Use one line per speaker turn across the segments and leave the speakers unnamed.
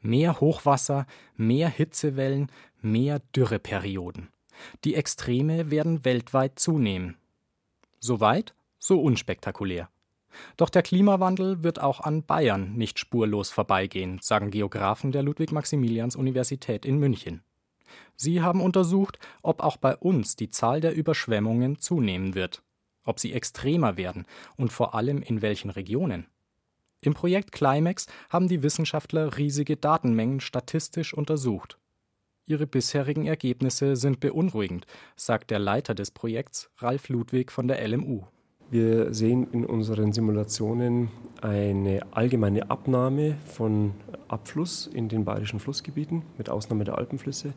Mehr Hochwasser, mehr Hitzewellen, mehr Dürreperioden. Die Extreme werden weltweit zunehmen. So weit, so unspektakulär. Doch der Klimawandel wird auch an Bayern nicht spurlos vorbeigehen, sagen Geographen der Ludwig-Maximilians-Universität in München. Sie haben untersucht, ob auch bei uns die Zahl der Überschwemmungen zunehmen wird, ob sie extremer werden und vor allem in welchen Regionen. Im Projekt Climax haben die Wissenschaftler riesige Datenmengen statistisch untersucht. Ihre bisherigen Ergebnisse sind beunruhigend, sagt der Leiter des Projekts, Ralf Ludwig von der LMU.
Wir sehen in unseren Simulationen eine allgemeine Abnahme von Abfluss in den bayerischen Flussgebieten, mit Ausnahme der Alpenflüsse.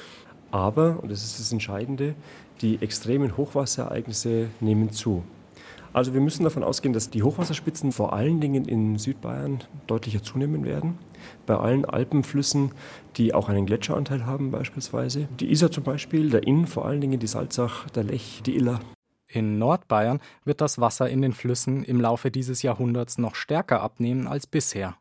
Aber, und das ist das Entscheidende, die extremen Hochwasserereignisse nehmen zu. Also wir müssen davon ausgehen, dass die Hochwasserspitzen vor allen Dingen in Südbayern deutlicher zunehmen werden. Bei allen Alpenflüssen, die auch einen Gletscheranteil haben beispielsweise. Die Isar zum Beispiel, der Inn vor allen Dingen, die Salzach, der Lech, die Iller.
In Nordbayern wird das Wasser in den Flüssen im Laufe dieses Jahrhunderts noch stärker abnehmen als bisher.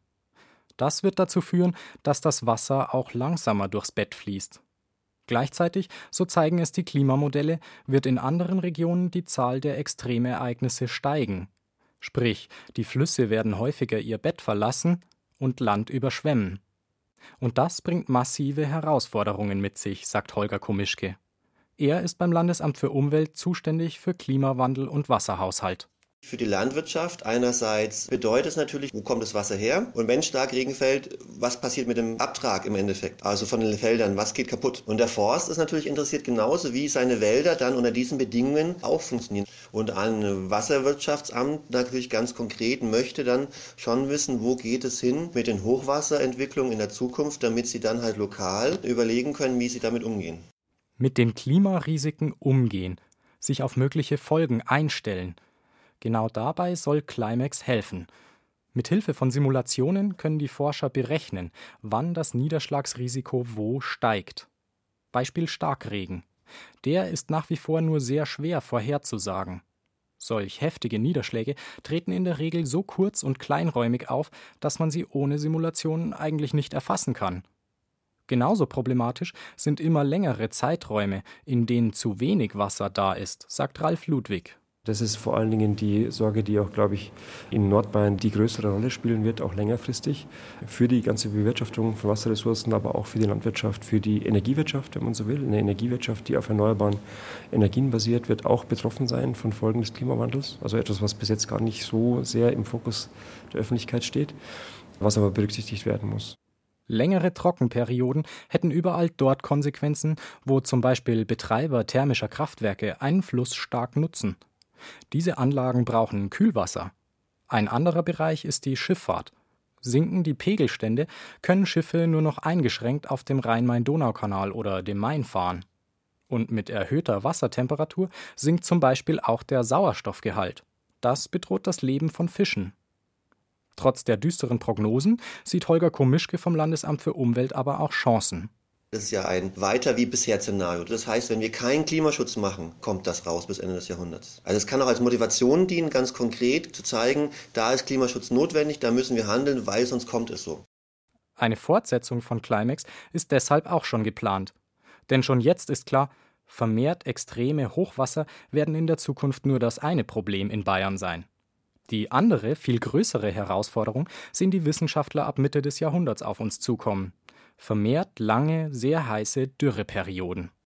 Das wird dazu führen, dass das Wasser auch langsamer durchs Bett fließt. Gleichzeitig, so zeigen es die Klimamodelle, wird in anderen Regionen die Zahl der Extremereignisse steigen. Sprich, die Flüsse werden häufiger ihr Bett verlassen und Land überschwemmen. Und das bringt massive Herausforderungen mit sich, sagt Holger Komischke. Er ist beim Landesamt für Umwelt zuständig für Klimawandel und Wasserhaushalt.
Für die Landwirtschaft einerseits bedeutet es natürlich, wo kommt das Wasser her? Und wenn stark Regen fällt, was passiert mit dem Abtrag im Endeffekt? Also von den Feldern, was geht kaputt? Und der Forst ist natürlich interessiert genauso, wie seine Wälder dann unter diesen Bedingungen auch funktionieren. Und ein Wasserwirtschaftsamt natürlich ganz konkret möchte dann schon wissen, wo geht es hin mit den Hochwasserentwicklungen in der Zukunft, damit sie dann halt lokal überlegen können, wie sie damit umgehen.
Mit den Klimarisiken umgehen, sich auf mögliche Folgen einstellen. Genau dabei soll Climax helfen. Mithilfe von Simulationen können die Forscher berechnen, wann das Niederschlagsrisiko wo steigt. Beispiel Starkregen. Der ist nach wie vor nur sehr schwer vorherzusagen. Solch heftige Niederschläge treten in der Regel so kurz und kleinräumig auf, dass man sie ohne Simulationen eigentlich nicht erfassen kann. Genauso problematisch sind immer längere Zeiträume, in denen zu wenig Wasser da ist, sagt Ralf Ludwig.
Das ist vor allen Dingen die Sorge, die auch, glaube ich, in Nordbayern die größere Rolle spielen wird, auch längerfristig, für die ganze Bewirtschaftung von Wasserressourcen, aber auch für die Landwirtschaft, für die Energiewirtschaft, wenn man so will. Eine Energiewirtschaft, die auf erneuerbaren Energien basiert, wird auch betroffen sein von Folgen des Klimawandels. Also etwas, was bis jetzt gar nicht so sehr im Fokus der Öffentlichkeit steht, was aber berücksichtigt werden muss.
Längere Trockenperioden hätten überall dort Konsequenzen, wo zum Beispiel Betreiber thermischer Kraftwerke einen Fluss stark nutzen. Diese Anlagen brauchen Kühlwasser. Ein anderer Bereich ist die Schifffahrt. Sinken die Pegelstände, können Schiffe nur noch eingeschränkt auf dem Rhein-Main-Donau-Kanal oder dem Main fahren. Und mit erhöhter Wassertemperatur sinkt zum Beispiel auch der Sauerstoffgehalt. Das bedroht das Leben von Fischen. Trotz der düsteren Prognosen sieht Holger Komischke vom Landesamt für Umwelt aber auch Chancen.
Das ist ja ein weiter wie bisher Szenario. Das heißt, wenn wir keinen Klimaschutz machen, kommt das raus bis Ende des Jahrhunderts. Also es kann auch als Motivation dienen, ganz konkret zu zeigen, da ist Klimaschutz notwendig, da müssen wir handeln, weil sonst kommt es so.
Eine Fortsetzung von Climax ist deshalb auch schon geplant. Denn schon jetzt ist klar, vermehrt extreme Hochwasser werden in der Zukunft nur das eine Problem in Bayern sein. Die andere, viel größere Herausforderung sehen die Wissenschaftler ab Mitte des Jahrhunderts auf uns zukommen. Vermehrt lange, sehr heiße Dürreperioden.